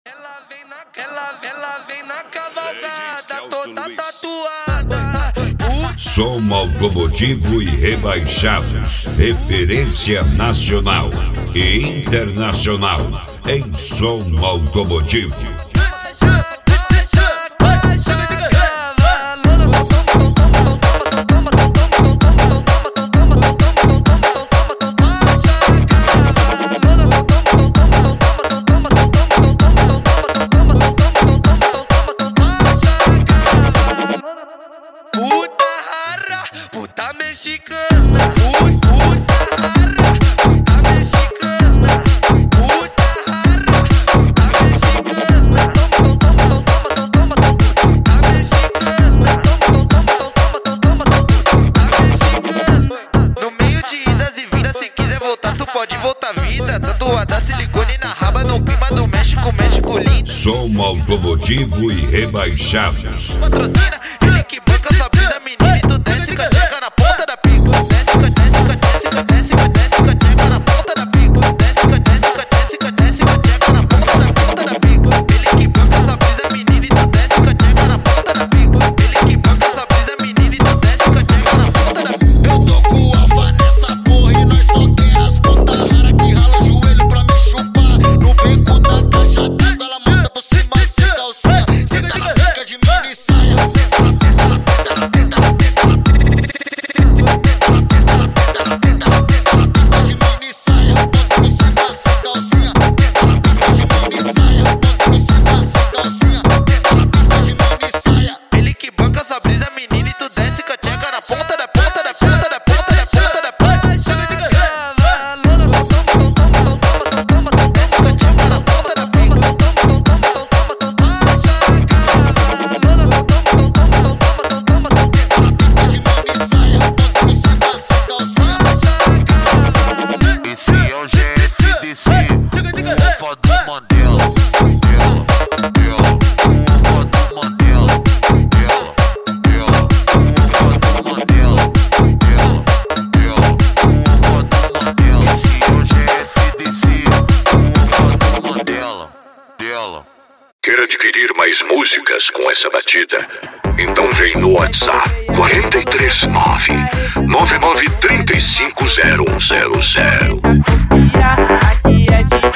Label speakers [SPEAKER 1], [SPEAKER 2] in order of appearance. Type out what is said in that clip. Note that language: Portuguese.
[SPEAKER 1] Ela vem na cavalgada, toda tatuada.
[SPEAKER 2] Som automotivo e rebaixados, referência nacional e internacional em som automotivo.
[SPEAKER 1] Puta mexicana, puta rara, puta mexicana, puta rara, puta mexicana, puta mexicana, puta mexicana. No meio de idas e vindas, se quiser voltar, tu pode voltar vida. Tatuada silicone na raba, no clima do México, México lindo.
[SPEAKER 2] Som automotivo e rebaixados.
[SPEAKER 1] Patrocina, ele que banca sua brisa, menina, e tu desce com a tcheca na ponta da pica. Desce com a tcheca na ponta da pica. Desce com a tcheca na ponta da pica. Ele que banca sua brisa, menina, e tu desce com a tcheca na ponta da pica. Ele que banca sua brisa, menina, e tu desce com a tcheca na ponta da pica.
[SPEAKER 3] Eu tô com o alfa nessa porra e nós só quer as puta rara que rala joelho pra me chupar. No beco da caixa d'água, ela monta por cima sem calcinha. Senta na pica de mini saia.
[SPEAKER 1] Ele que banca sua brisa, menina, e tu desce com a tcheca na ponta da ponta da ponta da ponta da ponta da ponta. Chega de cavalona, desce com a tcheca na ponta da pica.
[SPEAKER 3] Esse é o GFDC, roupa do Mandela.
[SPEAKER 2] Quer adquirir mais músicas com essa batida? Então vem no WhatsApp 439 99 35 0100.
[SPEAKER 4] Aqui é de